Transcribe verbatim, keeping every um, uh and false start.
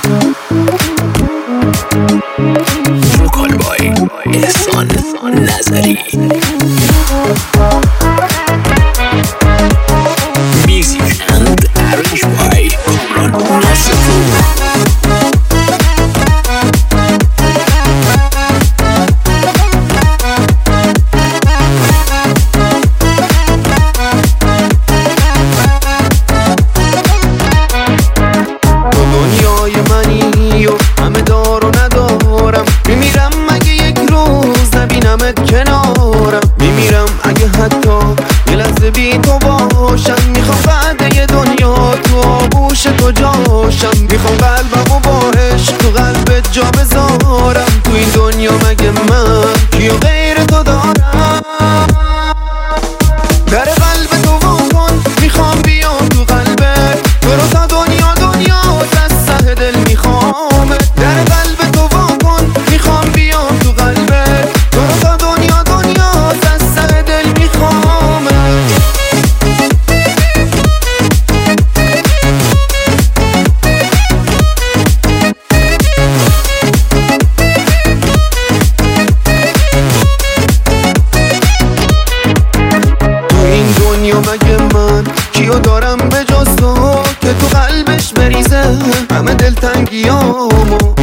وکال بای احسان نظری. Music and arranged by کامران ناصرپور. کنارم میمیرم اگه حتی یه لحظه بی تو باشم. میخوام بعد یه دنیا تو آغوش تو جاشم. میخوام قلبمو با عشق تو قلبت جا بذارم. تو این دنیا مگه من کیو غیر تو دارم؟ در قلب تو واکن میخوام بیام تو قلبت. تو رو تا دنیا دنیا از ته دل میخوام. در قلب تو واکن میخوام بیام تو قلبت. تو رو تا دنیا دنیا از ته دل میخوام. تو این دنیا مگه من کیو دارم به جز تو که تو قلبش بریزه همه دلتنگیامو.